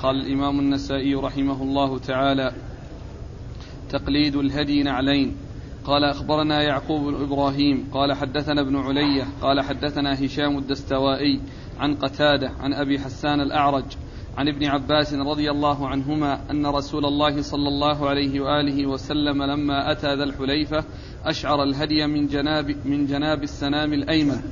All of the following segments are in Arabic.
قال الإمام النسائي رحمه الله تعالى: تقليد الهدي نعلين. قال أخبرنا يعقوب بن إبراهيم قال حدثنا ابن علية قال حدثنا هشام الدستوائي عن قتادة عن أبي حسان الأعرج عن ابن عباس رضي الله عنهما أن رسول الله صلى الله عليه وآله وسلم لما أتى ذا الحليفة أشعر الهدي من جناب السنام الأيمن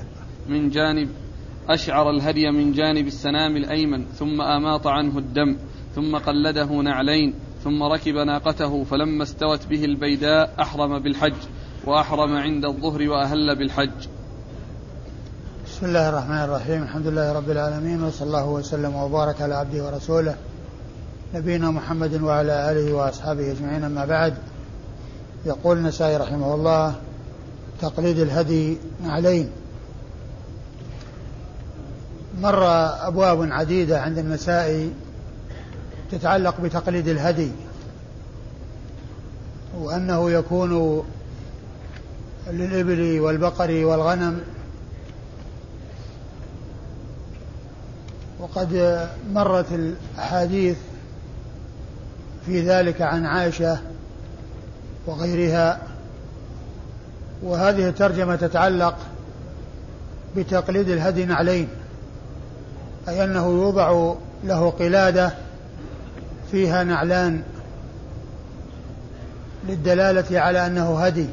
أشعر الهدي من جانب السنام الأيمن ثم أماط عنه الدم ثم قلده نعلين ثم ركب ناقته فلما استوت به البيداء أحرم بالحج وأحرم عند الظهر وأهل بالحج. بسم الله الرحمن الرحيم. الحمد لله رب العالمين وصلى الله وسلم وبارك على عبده ورسوله نبينا محمد وعلى آله وأصحابه أجمعين. أما بعد، يقول النسائي رحمه الله: تقليد الهدي نعلين. مر أبواب عديدة عند النسائي تتعلق بتقليد الهدي، وأنه يكون للإبل والبقر والغنم، وقد مرت الأحاديث في ذلك عن عائشة وغيرها. وهذه الترجمة تتعلق بتقليد الهدي نعلين، أي أنه يوضع له قلادة فيها نعلان للدلالة على أنه هدي.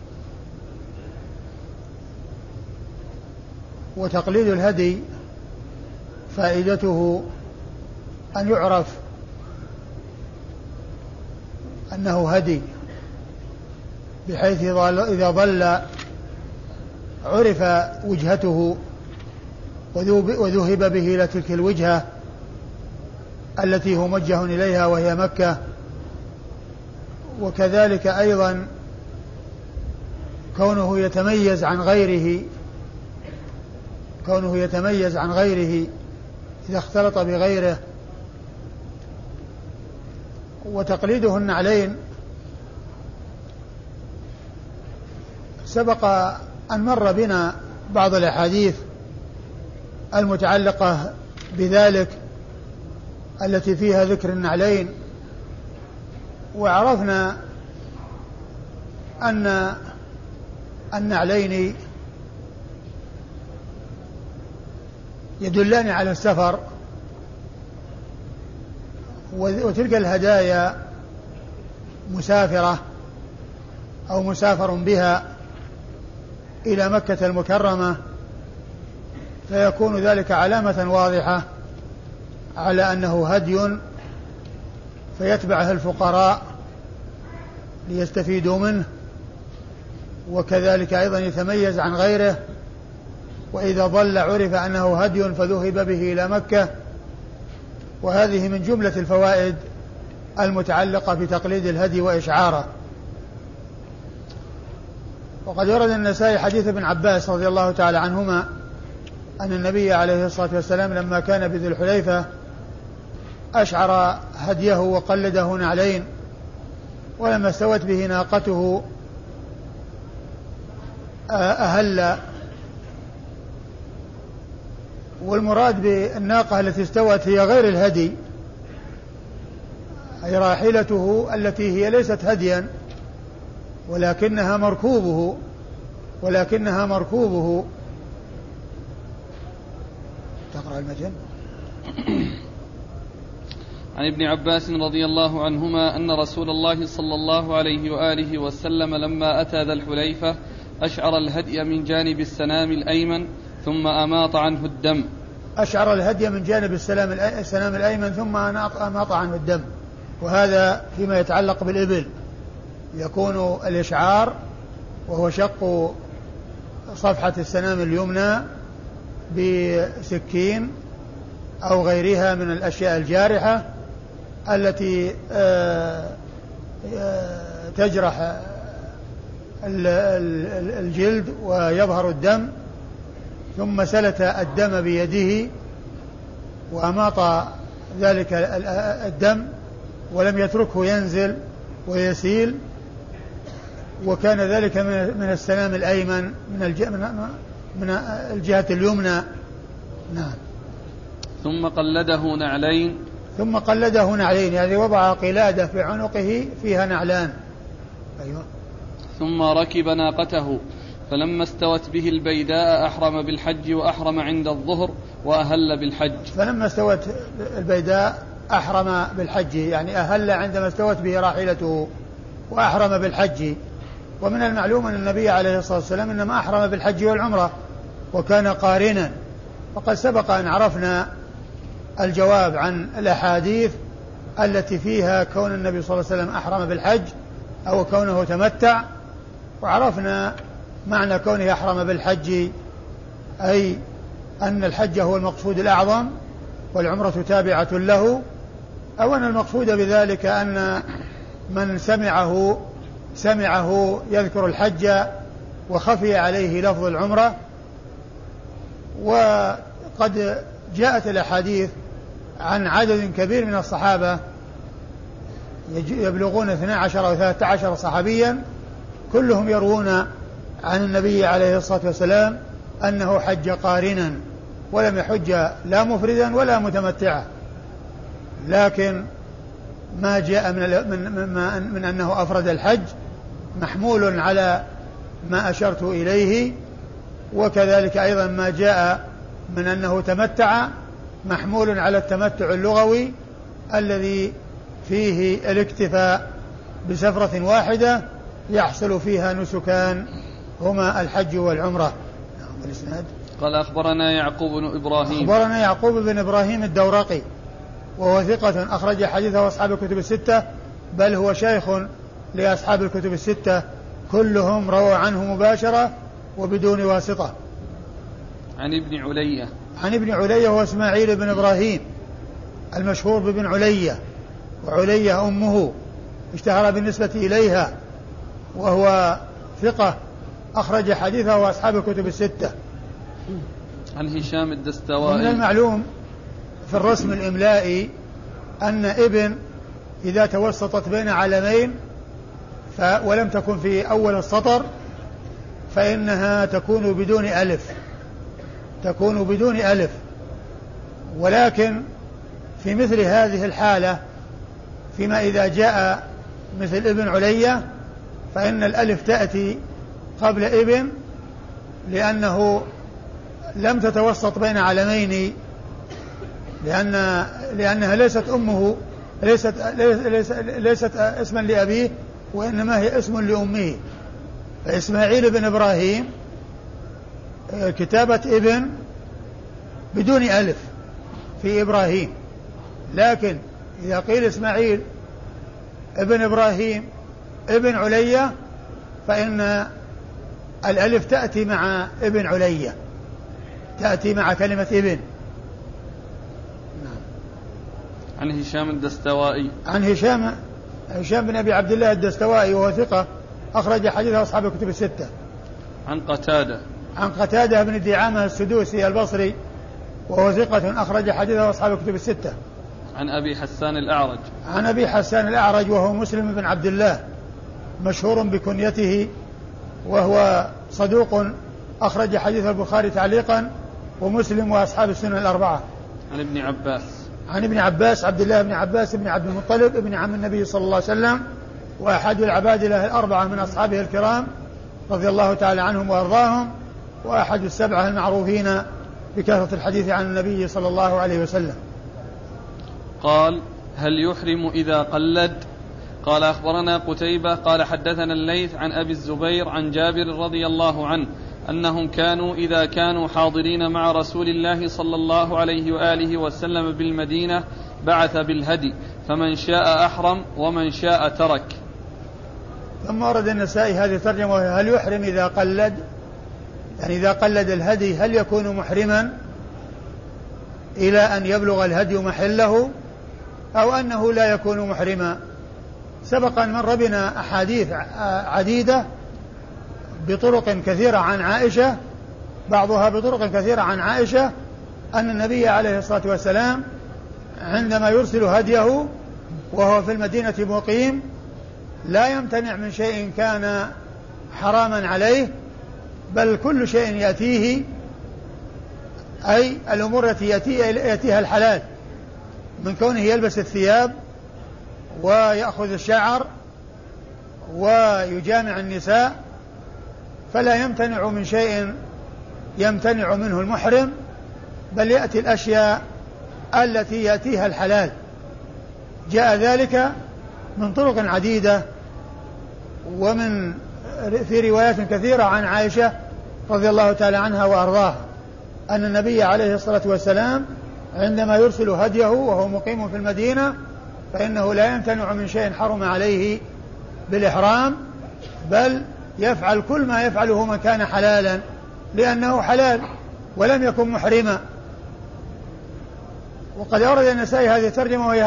وتقليد الهدي فائدته أن يعرف أنه هدي، بحيث إذا ضل عرف وجهته وذهب به إلى تلك الوجهة التي هو موجه إليها وهي مكة. وكذلك أيضا كونه يتميز عن غيره إذا اختلط بغيره. وتقليده النعلين سبق أن مر بنا بعض الأحاديث المتعلقة بذلك التي فيها ذكر النعلين، وعرفنا أن النعلين يدلان على السفر، وتلك الهدايا مسافرة أو مسافر بها إلى مكة المكرمة، فيكون ذلك علامة واضحة على أنه هدي، فيتبعه الفقراء ليستفيدوا منه، وكذلك أيضا يتميز عن غيره. وإذا ضل عرف أنه هدي فذهب به إلى مكة. وهذه من جملة الفوائد المتعلقة بتقليد الهدي وإشعاره. وقد ورد النسائي حديث ابن عباس رضي الله تعالى عنهما أن النبي عليه الصلاة والسلام لما كان بذي الحليفة أشعر هديه وقلده نعلين، ولما استوت به ناقته أهل. والمراد بالناقة التي استوت هي غير الهدي، أي راحلته التي هي ليست هديا ولكنها مركوبه. تقرأ المتن. عن ابن عباس رضي الله عنهما أن رسول الله صلى الله عليه وآله وسلم لما أتى ذا الحليفة أشعر الهدي من جانب السنام الأيمن ثم أماط عنه الدم. أشعر الهدي من جانب السنام الأيمن ثم أماط عنه الدم. وهذا فيما يتعلق بالإبل، يكون الإشعار وهو شق صفحة السنام اليمنى بسكين أو غيرها من الأشياء الجارحة التي تجرح الجلد ويظهر الدم، ثم سلت الدم بيده وأماط ذلك الدم ولم يتركه ينزل ويسيل، وكان ذلك من السنام الأيمن من الجهة اليمنى. نعم. ثم قلده نعلين. ثم قلده نعلين، يعني وضع قلادة في عنقه فيها نعلان. أيوة. ثم ركب ناقته فلما استوت به البيداء أحرم بالحج وأحرم عند الظهر وأهل بالحج. فلما استوت البيداء أحرم بالحج، يعني أهل عندما استوت به راحلته وأحرم بالحج. ومن المعلوم أن النبي عليه الصلاة والسلام إنما أحرم بالحج والعمرة وكان قارنا، وقد سبق أن عرفنا الجواب عن الأحاديث التي فيها كون النبي صلى الله عليه وسلم أحرم بالحج أو كونه تمتع، وعرفنا معنى كونه أحرم بالحج أي أن الحج هو المقصود الأعظم والعمرة تابعة له، أو أن المقصود بذلك أن من سمعه يذكر الحج وخفي عليه لفظ العمرة. وقد جاءت الأحاديث عن عدد كبير من الصحابة يبلغون 12 أو 13 صحابيا كلهم يروون عن النبي عليه الصلاة والسلام أنه حج قارنا ولم يحج لا مفردا ولا متمتعا، لكن ما جاء من أنه أفرد الحج محمول على ما أشرت إليه، وكذلك أيضا ما جاء من أنه تمتع محمول على التمتع اللغوي الذي فيه الاكتفاء بسفرة واحدة يحصل فيها نسكان هما الحج والعمرة. قال أخبرنا يعقوب بن إبراهيم. أخبرنا يعقوب بن إبراهيم الدورقي وهو ثقة أخرج حديثه أصحاب الكتب الستة، بل هو شيخ لأصحاب الكتب الستة كلهم رووا عنه مباشرة وبدون واسطة. عن ابن علية. عن ابن علية هو إسماعيل بن إبراهيم المشهور بابن علية، وعلية أمه اشتهر بالنسبة إليها، وهو ثقة أخرج حديثه وأصحاب الكتب الستة. عن هشام الدستوائي. ومن المعلوم في الرسم الإملائي أن ابن إذا توسطت بين علمين ولم تكن في أول السطر فإنها تكون بدون ألف، ولكن في مثل هذه الحالة فيما إذا جاء مثل ابن علية فإن الألف تأتي قبل ابن لأنه لم تتوسط بين علمين، لأنها ليست أمه ليست اسما لأبيه وإنما هي اسم لأمه. فإسماعيل بن إبراهيم كتابة ابن بدون ألف في إبراهيم، لكن إذا قيل إسماعيل ابن إبراهيم ابن علية فإن الألف تأتي مع ابن علية، تأتي مع كلمة ابن. عن هشام الدستوائي. عن هشام بن أبي عبد الله الدستوائي وهو ثقة أخرج حديثه أصحاب الكتب الستة. عن قتادة بن دعامة السدوسي البصري وهو ثقة أخرج حديثه أصحاب الكتب الستة. عن أبي حسان الأعرج. عن أبي حسان الأعرج وهو مسلم بن عبد الله مشهور بكنيته وهو صدوق أخرج حديث البخاري تعليقا ومسلم وأصحاب السنن الأربعة. عن ابن عباس عبد الله بن عباس بن عبد المطلب ابن عم النبي صلى الله عليه وسلم وأحد العبادلة الأربعة من أصحابه الكرام رضي الله تعالى عنهم وأرضاهم، وأحد السبعة المعروفين بكثرة الحديث عن النبي صلى الله عليه وسلم. قال: هل يحرم إذا قلد؟ قال: أخبرنا قتيبة قال حدثنا الليث عن أبي الزبير عن جابر رضي الله عنه أنهم كانوا إذا كانوا حاضرين مع رسول الله صلى الله عليه وآله وسلم بالمدينة بعث بالهدي، فمن شاء أحرم ومن شاء ترك. ثم ورد النسائي هذه الترجمة: هل يحرم إذا قلد؟ يعني إذا قلد الهدي هل يكون محرما إلى أن يبلغ الهدي محله أو أنه لا يكون محرما؟ سبق أن مر بنا أحاديث عديدة بطرق كثيرة عن عائشة، بعضها بطرق كثيرة عن عائشة، أن النبي عليه الصلاة والسلام عندما يرسل هديه وهو في المدينة مقيم لا يمتنع من شيء كان حراما عليه، بل كل شيء يأتيه أي الأمور التي يأتيها الحلال من كونه يلبس الثياب ويأخذ الشعر ويجامع النساء، فلا يمتنع من شيء يمتنع منه المحرم، بل يأتي الأشياء التي يأتيها الحلال. جاء ذلك من طرق عديدة ومن في روايات كثيرة عن عائشة رضي الله تعالى عنها وأرضاها أن النبي عليه الصلاة والسلام عندما يرسل هديه وهو مقيم في المدينة فإنه لا يمتنع من شيء حرم عليه بالإحرام، بل يفعل كل ما يفعله من كان حلالا لأنه حلال ولم يكن محرما. وقد أورد النسائي هذه الترجمة وهي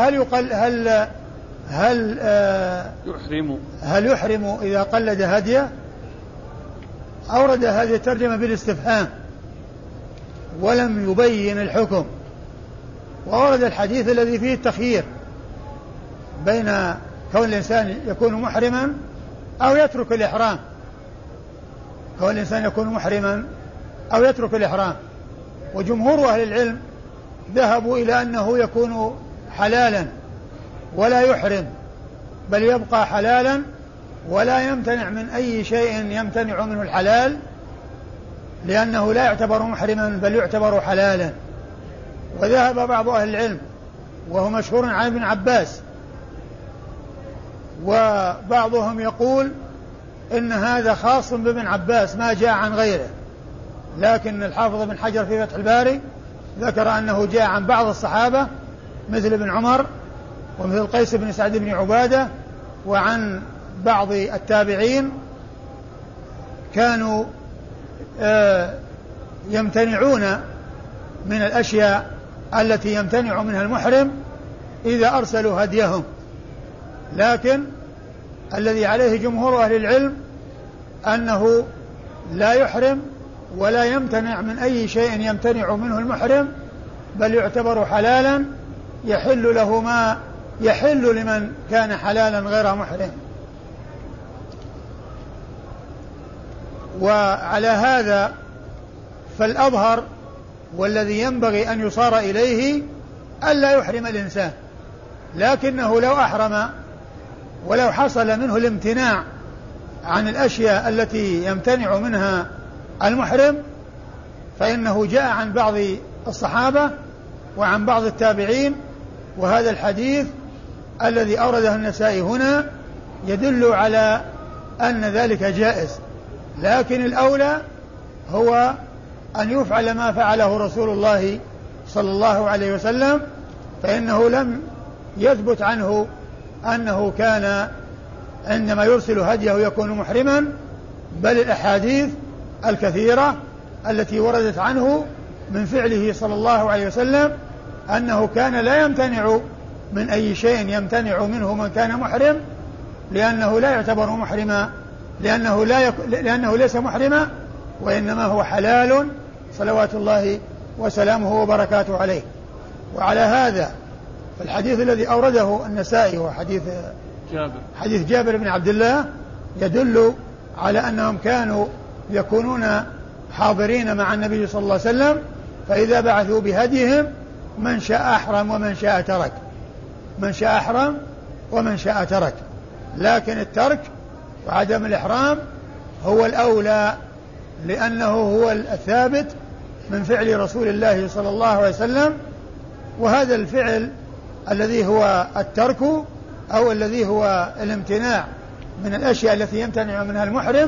هل يحرم إذا قلد هديه. أورد هذه الترجمة بالاستفهام ولم يبين الحكم، وأورد الحديث الذي فيه التخيير بين كون الإنسان يكون محرما أو يترك الإحرام، كون الإنسان يكون محرما أو يترك الإحرام. وجمهور أهل العلم ذهبوا إلى أنه يكون حلالا ولا يحرم، بل يبقى حلالا ولا يمتنع من أي شيء يمتنع منه الحلال، لأنه لا يعتبر محرما بل يعتبر حلالا. وذهب بعض أهل العلم وهو مشهور عن ابن عباس، وبعضهم يقول إن هذا خاص بابن عباس ما جاء عن غيره، لكن الحافظ بن حجر في فتح الباري ذكر أنه جاء عن بعض الصحابة مثل ابن عمر ومثل قيس بن سعد بن عبادة، وعن بعض التابعين كانوا يمتنعون من الأشياء التي يمتنع منها المحرم إذا أرسلوا هديهم. لكن الذي عليه جمهور أهل العلم أنه لا يحرم ولا يمتنع من أي شيء يمتنع منه المحرم، بل يعتبر حلالا يحل له ما يحل لمن كان حلالا غير محرم. وعلى هذا فالأظهر والذي ينبغي أن يصار إليه ألا يحرم الإنسان، لكنه لو أحرم ولو حصل منه الامتناع عن الأشياء التي يمتنع منها المحرم فإنه جاء عن بعض الصحابة وعن بعض التابعين، وهذا الحديث الذي أورده النسائي هنا يدل على أن ذلك جائز، لكن الأولى هو أن يفعل ما فعله رسول الله صلى الله عليه وسلم، فإنه لم يثبت عنه أنه كان عندما يرسل هديه يكون محرما، بل الأحاديث الكثيرة التي وردت عنه من فعله صلى الله عليه وسلم أنه كان لا يمتنع من أي شيء يمتنع منه من كان محرم، لأنه لا يعتبر محرما، لأنه ليس محرما، وإنما هو حلال صلوات الله وسلامه وبركاته عليه. وعلى هذا فالحديث الذي أورده النسائي هو حديث جابر بن عبد الله يدل على أنهم كانوا يكونون حاضرين مع النبي صلى الله عليه وسلم، فإذا بعثوا بهديهم من شاء أحرم ومن شاء ترك، من شاء أحرم ومن شاء ترك، لكن الترك وعدم الإحرام هو الأولى، لأنه هو الثابت من فعل رسول الله صلى الله عليه وسلم. وهذا الفعل الذي هو الترك أو الذي هو الامتناع من الأشياء التي يمتنع منها المحرم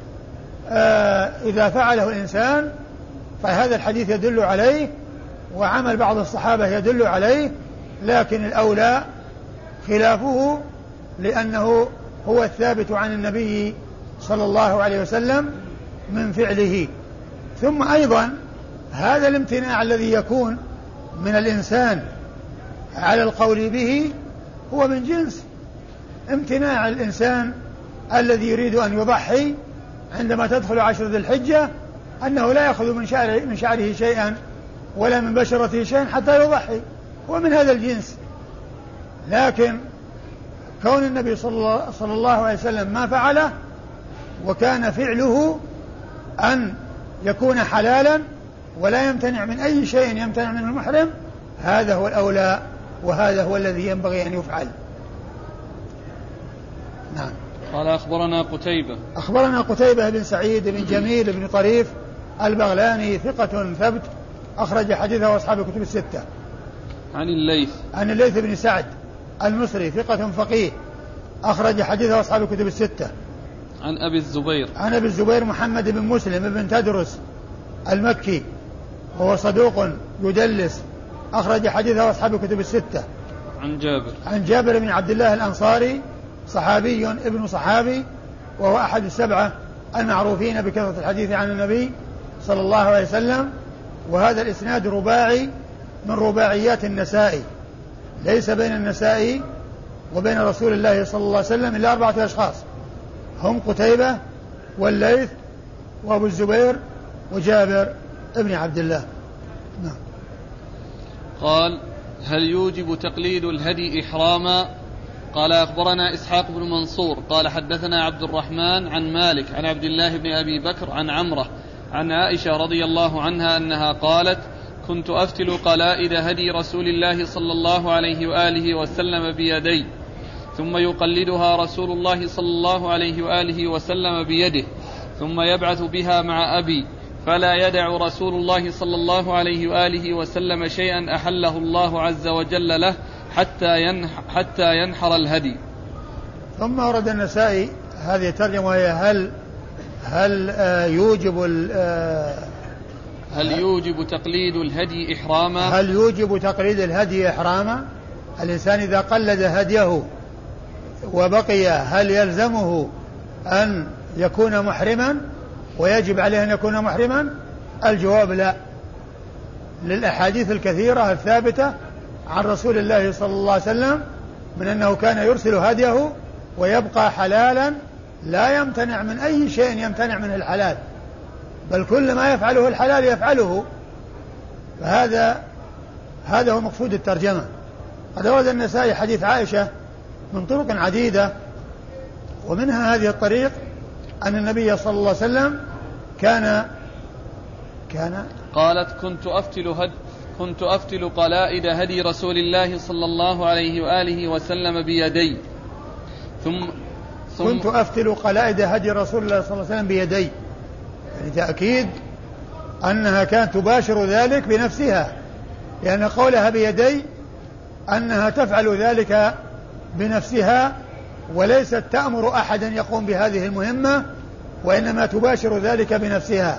إذا فعله الإنسان فهذا الحديث يدل عليه، وعمل بعض الصحابة يدل عليه، لكن الأولى خلافه، لأنه هو الثابت عن النبي صلى الله عليه وسلم من فعله. ثم أيضا هذا الامتناع الذي يكون من الإنسان على القول به هو من جنس امتناع الإنسان الذي يريد أن يضحي عندما تدخل عشر ذي الحجة، أنه لا يأخذ من شعره شيئا ولا من بشرته شيئا حتى يضحي، ومن هذا الجنس. لكن كون النبي صلى الله عليه وسلم ما فعله وكان فعله أن يكون حلالا ولا يمتنع من أي شيء يمتنع منه المحرم، هذا هو الأولى وهذا هو الذي ينبغي أن يفعل. نعم. قال أخبرنا قتيبة بن سعيد بن جميل بن طريف البغلاني ثقة ثبت أخرج حديثه أصحاب الكتب الستة. عن الليث بن سعد المصري ثقة فقيه أخرج حديثه أصحاب الكتب الستة. عن أبي الزبير محمد بن مسلم بن تدرس المكي وهو صدوق يدلس أخرج حديثه أصحاب الكتب الستة. عن جابر بن عبد الله الأنصاري صحابي ابن صحابي وهو أحد السبعة المعروفين بكثرة الحديث عن النبي صلى الله عليه وسلم. وهذا الإسناد رباعي من رباعيات النسائي، ليس بين النسائي وبين رسول الله صلى الله عليه وسلم إلا 4 أشخاص، هم قتيبة والليث وأبو الزبير وجابر ابن عبد الله. نعم. قال: هل يوجب تقليد الهدي إحراما؟ قال: أخبرنا إسحاق بن منصور قال حدثنا عبد الرحمن عن مالك عن عبد الله بن أبي بكر عن عمرة عن عائشة رضي الله عنها أنها قالت: كنت أفتل قلائد هدي رسول الله صلى الله عليه وآله وسلم بيدي، ثم يقلدها رسول الله صلى الله عليه وآله وسلم بيده، ثم يبعث بها مع أبي، فلا يدع رسول الله صلى الله عليه وآله وسلم شيئا أحله الله عز وجل له حتى ينحر الهدي. ثم ورد النسائي هذه الترجمة وهي هل يوجب تقليد الهدي إحراما؟ هل يوجب تقليد الهدي إحراما؟ الإنسان إذا قلد هديه وبقي هل يلزمه أن يكون محرما ويجب عليه أن يكون محرما؟ الجواب لا، للأحاديث الكثيرة الثابتة عن رسول الله صلى الله عليه وسلم من أنه كان يرسل هديه ويبقى حلالا لا يمتنع من أي شيء يمتنع منه الحلال، بل كل ما يفعله الحلال يفعله. فهذا هو مقصود الترجمة. قد ورد النسائي حديث عائشة من طرق عديدة، ومنها هذه الطريق أن النبي صلى الله عليه وسلم كان قالت: كنت أفتل قلائد هدي رسول الله صلى الله عليه وآله وسلم بيدي كنت أفتل قلائد هدي رسول الله صلى الله عليه وسلم بيدي، يعني تأكيد أنها كانت تباشر ذلك بنفسها، لأن قولها بيدي أنها تفعل ذلك بنفسها وليست تأمر أحدا يقوم بهذه المهمة، وإنما تباشر ذلك بنفسها.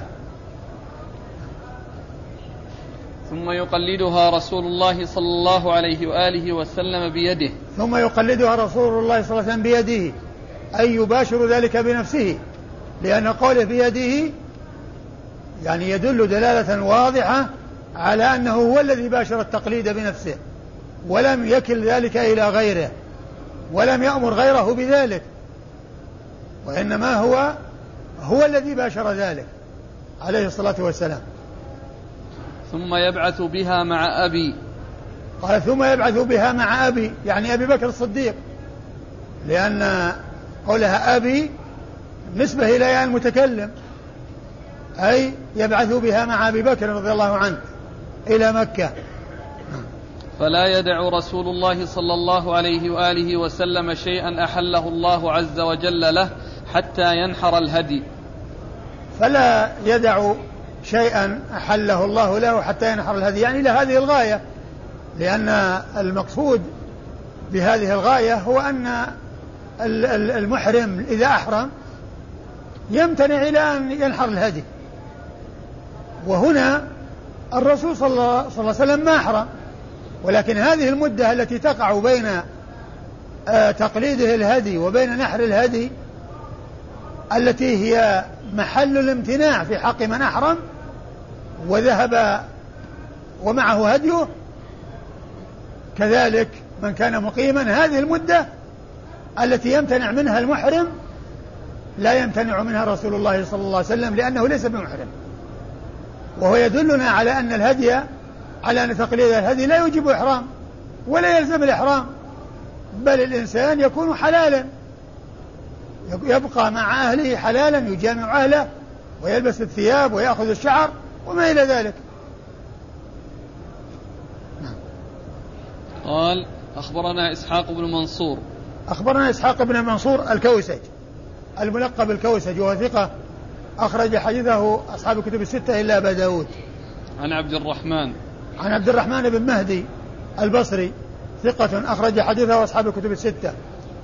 ثم يقلدها رسول الله صلى الله عليه وآله وسلم بيده. ثم يقلدها رسول الله صلى الله عليه وسلم بيده، أي يباشر ذلك بنفسه، لأن قوله بيده يعني يدل دلالة واضحة على أنه هو الذي باشر التقليد بنفسه، ولم يكل ذلك إلى غيره، ولم يأمر غيره بذلك، وإنما هو الذي باشر ذلك عليه الصلاة والسلام. ثم يبعث بها مع أبي. قال: ثم يبعث بها مع أبي، يعني أبي بكر الصديق، لأن قولها أبي نسبة إلى المتكلم، أي يبعث بها مع أبي بكر رضي الله عنه إلى مكة. فلا يدع رسول الله صلى الله عليه وآله وسلم شيئا أحله الله عز وجل له حتى ينحر الهدي. فلا يدع شيئا أحله الله له حتى ينحر الهدي، يعني إلى هذه الغاية، لأن المقصود بهذه الغاية هو أن المحرم إذا أحرم يمتنع إلى أن ينحر الهدي، وهنا الرسول صلى الله عليه وسلم ما أحرم، ولكن هذه المدة التي تقع بين تقليده الهدي وبين نحر الهدي التي هي محل الامتناع في حق من أحرم وذهب ومعه هديه، كذلك من كان مقيما هذه المدة التي يمتنع منها المحرم لا يمتنع منها رسول الله صلى الله عليه وسلم، لأنه ليس بمحرم. وهو يدلنا على أن الهدي، على أن تقليد الهدي لا يوجب إحرام ولا يلزم الإحرام، بل الإنسان يكون حلالا، يبقى مع أهله حلالا، يجامع أهله ويلبس الثياب ويأخذ الشعر وما إلى ذلك. قال أخبرنا إسحاق بن منصور. أخبرنا إسحاق بن منصور الكوسج الملقب الكوسج وهو ثقة أخرج حديثه أصحاب الكتب الستة إلا أبا داود. عن عبد الرحمن بن مهدي البصري ثقة أخرج حديثه أصحاب الكتب الستة.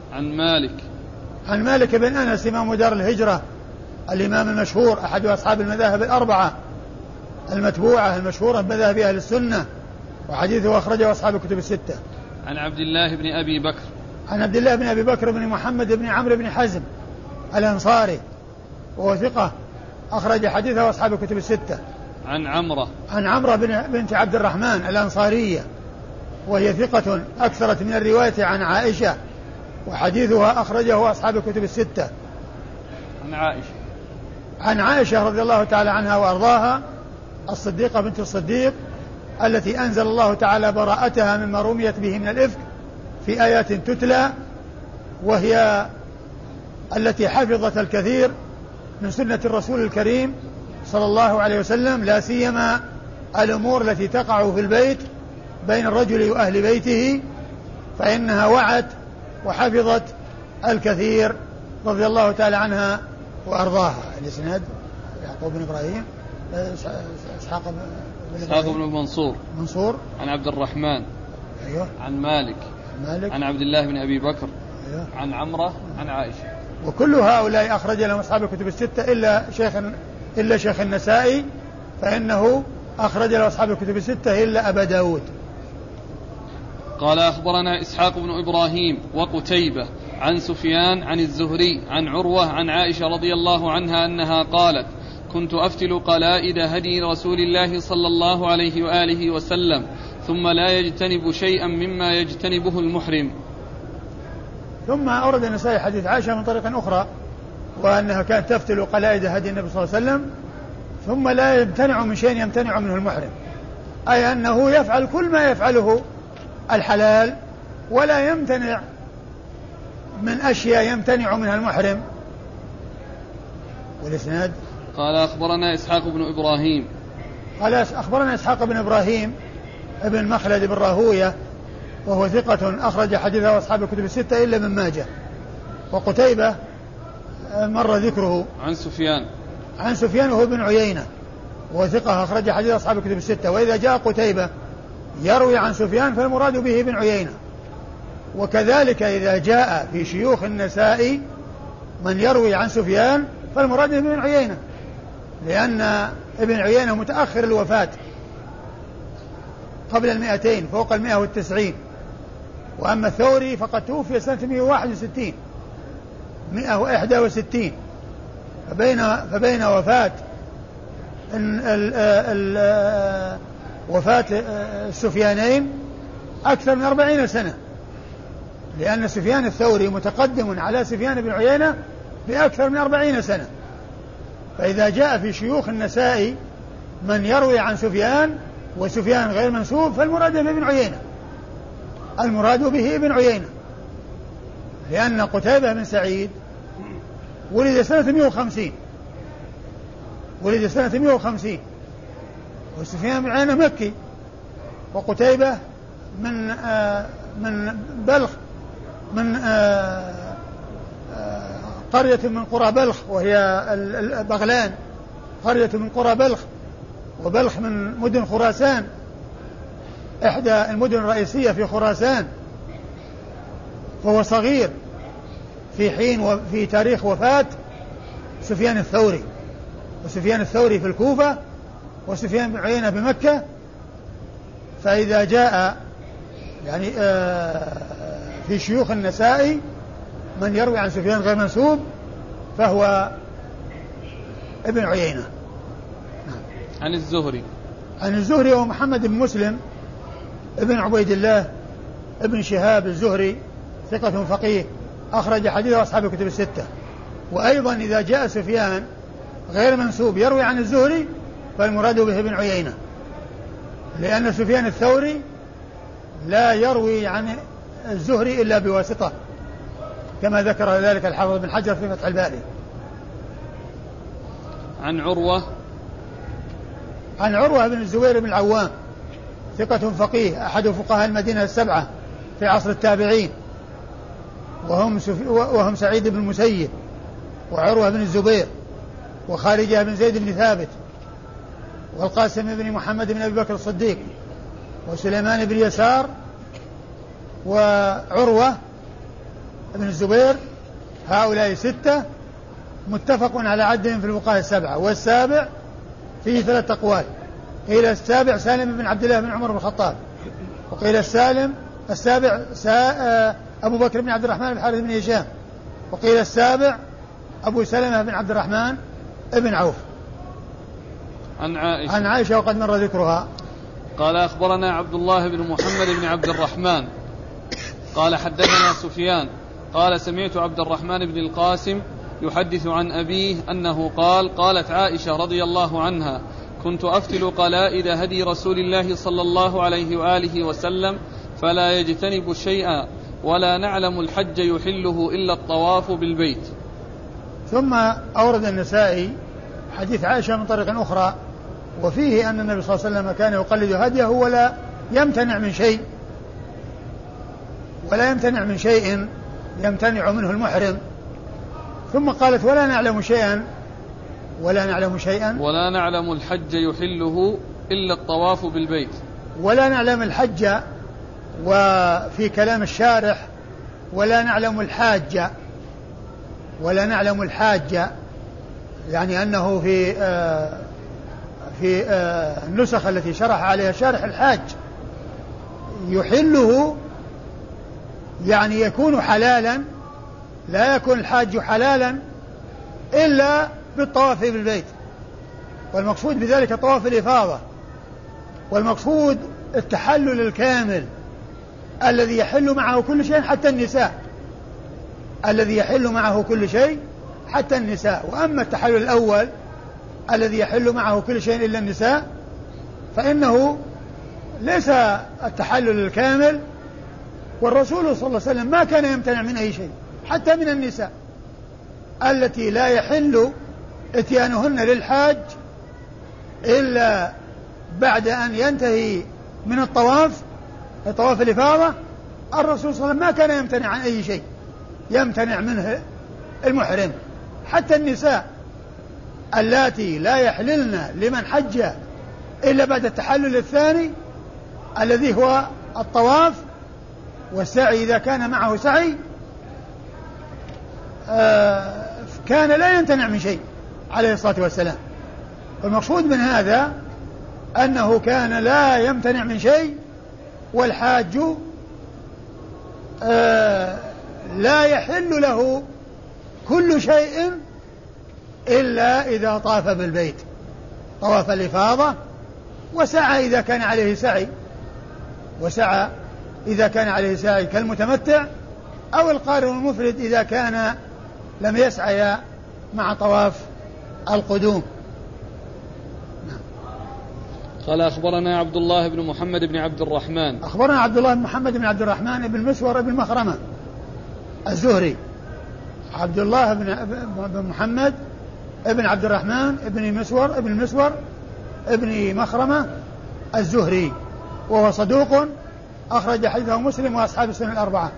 عن مالك بن أنس إمام دار الهجرة الإمام المشهور أحد أصحاب المذاهب الأربعة المتبوعة المشهورة بمذاهب أهل السنة وحديثه أخرجه أصحاب الكتب الستة. عن عبد الله بن أبي بكر بن محمد بن عمرو بن حزم الأنصاري وهو ثقة أخرج حديثه أصحاب الكتب الستة. عن عمرة بنت عبد الرحمن الأنصارية وهي ثقة أكثرت من الرواية عن عائشة وحديثها أخرجه أصحاب الكتب الستة. عن عائشة رضي الله تعالى عنها وأرضاها الصديقة بنت الصديق التي أنزل الله تعالى براءتها مما رميت به من الإفك في آيات تتلى وهي التي حفظت الكثير من سنة الرسول الكريم صلى الله عليه وسلم لا سيما الأمور التي تقع في البيت بين الرجل وأهل بيته فإنها وعت وحفظت الكثير رضي الله تعالى عنها وأرضاها. الإسناد يعقوب بن إبراهيم إسحاق بن منصور عن عبد الرحمن عن مالك عن عبد الله بن أبي بكر عن عمرة عن عائشة. وكل هؤلاء أخرج لهم أصحاب الكتب الستة إلا شيخ النسائي فإنه أخرج له أصحاب الكتب الستة إلا أبا داود. قال أخبرنا إسحاق بن إبراهيم وقتيبة عن سفيان عن الزهري عن عروة عن عائشة رضي الله عنها أنها قالت كنت أفتل قلائد هدي رسول الله صلى الله عليه وآله وسلم ثم لا يجتنب شيئا مما يجتنبه المحرم. ثم أورد النسائي حديث عائشة من طريق أخرى وأنها كانت تفتل قلائد هدي النبي صلى الله عليه وسلم ثم لا يمتنع من شيء يمتنع منه المحرم أي أنه يفعل كل ما يفعله الحلال ولا يمتنع من أشياء يمتنع منها المحرم. والإسناد قال أخبرنا إسحاق بن إبراهيم قال أخبرنا إسحاق بن إبراهيم ابن مخلد بن راهوية وهو ثقة أخرج حديثه أصحاب الكتب الستة إلا من ماجه. وقتيبة مر ذكره عن سفيان وهو بن عيينة وهو ثقة أخرج حديث أصحاب الكتب الستة. وإذا جاء قتيبة يروي عن سفيان فالمراد به ابن عيينة. وكذلك إذا جاء في شيوخ النسائي من يروي عن سفيان فالمراد به ابن عيينة لأن ابن عيينة متأخر الوفاة قبل 200 فوق 190. وأما الثوري فقد توفي سنة 161 فبين وفاة وفاة السفيانين أكثر من 40 سنة لأن سفيان الثوري متقدم على سفيان بن عيينة بأكثر من 40 سنة. فإذا جاء في شيوخ النسائي من يروي عن سفيان وسفيان غير منسوب فالمراد به ابن عيينة لأن قتيبة بن سعيد ولد سنة 150 وسفيان بن عيينة مكي وقتيبة من بلخ من قرية من قرى بلخ وهي بغلان قرية من قرى بلخ وبلخ من مدن خراسان إحدى المدن الرئيسية في خراسان. فهو صغير في حين وفي تاريخ وفاة سفيان الثوري وسفيان الثوري في الكوفة وسفيان بن عيينة بمكة. فإذا جاء يعني في شيوخ النسائي من يروي عن سفيان غير منسوب فهو ابن عيينة. عن الزهري ومحمد بن مسلم ابن عبيد الله ابن شهاب الزهري ثقة فقيه أخرج حديثه أصحاب الكتب الستة. وأيضا إذا جاء سفيان غير منسوب يروي عن الزهري فالمراد به ابن عيينة لأن سفيان الثوري لا يروي عن الزهري إلا بواسطة كما ذكر ذلك الحافظ بن حجر في فتح الباري. عن عروة بن الزبير بن العوام ثقة فقيه أحد فقهاء المدينة السبعة في عصر التابعين، وهم سعيد بن المسيب وعروة بن الزبير وخارجة بن زيد بن ثابت والقاسم بن محمد بن أبي بكر الصديق وسليمان بن يسار وعروة بن الزبير. هؤلاء 6 متفق على عدهم في الفقهاء السبعة. والسابع فيه 3 أقوال، قيل السابع سالم بن عبد الله بن عمر بن الخطاب، وقيل السابع أبو بكر بن عبد الرحمن بن حارث بن هشام، وقيل السابع أبو سلمة بن عبد الرحمن بن عوف. عن عائشة وقد مر ذكرها. قال أخبرنا عبد الله بن محمد بن عبد الرحمن قال حدثنا سفيان قال سمعت عبد الرحمن بن القاسم يحدث عن أبيه أنه قال قالت عائشة رضي الله عنها كنت أفتل قلائد هدي رسول الله صلى الله عليه وآله وسلم فلا يجتنب شيئا ولا نعلم الحج يحله إلا الطواف بالبيت. ثم أورد النسائي حديث عائشة من طريق أخرى وفيه أن النبي صلى الله عليه وسلم كان يقلد هديه ولا يمتنع من شيء يمتنع منه المحرم. ثم قالت ولا نعلم الحج يحله إلا الطواف بالبيت. ولا نعلم الحج، وفي كلام الشارح ولا نعلم الحاج يعني أنه في النسخ التي شرح عليها شارح الحاج يحله يعني يكون حلالا، لا يكون الحاج حلالا إلا بالطواف بالبيت، والمقصود بذلك طواف الإفاضة، والمقصود التحلل الكامل الذي يحل معه كل شيء حتى النساء وأما التحلل الأول الذي يحل معه كل شيء إلا النساء فإنه ليس التحلل الكامل، والرسول صلى الله عليه وسلم ما كان يمتنع من أي شيء حتى من النساء التي لا يحل اتيانهن للحاج إلا بعد أن ينتهي من طواف الإفاضة. الرسول صلى الله عليه وسلم ما كان يمتنع عن أي شيء يمتنع منه المحرم، حتى النساء اللاتي لا يحللن لمن حج إلا بعد التحلل الثاني الذي هو الطواف والسعي. إذا كان معه سعي كان لا يمتنع من شيء عليه الصلاة والسلام. والمقصود من هذا أنه كان لا يمتنع من شيء، والحاج لا يحل له كل شيء إلا إذا طاف بالبيت طواف الإفاضة، وسعى إذا كان عليه سعي كالمتمتع أو القارن المفرد إذا كان لم يسعي مع طواف القدوم. قال أخبرنا عبد الله بن محمد بن عبد الرحمن. أخبرنا عبد الله بن محمد بن عبد الرحمن بن مسور بن مخرمة الزهري. عبد الله بن محمد بن عبد الرحمن بن مسور بن مخرمة الزهري، وهو صدوق أخرج حديثه مسلم وأصحاب السنن الأربعة.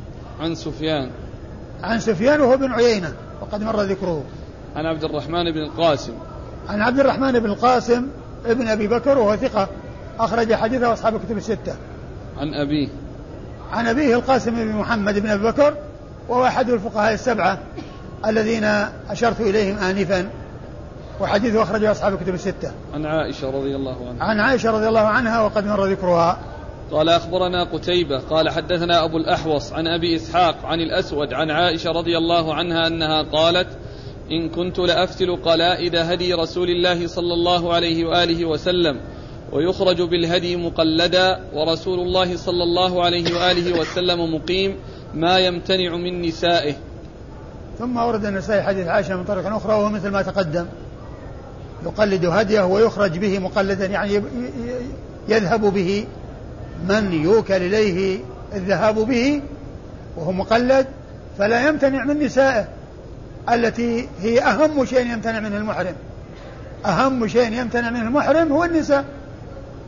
عن سفيان وهو بن عيينة وقد مر ذكره. عن عبد الرحمن بن القاسم ابن أبي بكر وهو ثقة أخرج حديثه أصحاب الكتب الستة. عن أبيه القاسم بن محمد بن أبي بكر وهو أحد الفقهاء السبعة الذين أشرت إليهم آنفا، وحديثه أخرجه أصحاب الكتب الستة. عن عائشة رضي الله عنها وقد مر ذكرها. قال أخبرنا قتيبة قال حدثنا أبو الأحوص عن أبي إسحاق عن الأسود عن عائشة رضي الله عنها أنها قالت إن كنت لأفتل قلائد هدي رسول الله صلى الله عليه وآله وسلم ويخرج بالهدي مقلدا ورسول الله صلى الله عليه وآله وسلم مقيم ما يمتنع من نسائه. ثم ورد النسائي حديث عائشة من طريق أخرى وهو مثل ما تقدم، يقلد هديه ويخرج به مقلدا، يعني يذهب به من يوكل إليه الذهاب به وهو مقلد، فلا يمتنع من نسائه التي هي أهم شيء يمتنع منه المحرم. أهم شيء يمتنع منه المحرم هو النساء،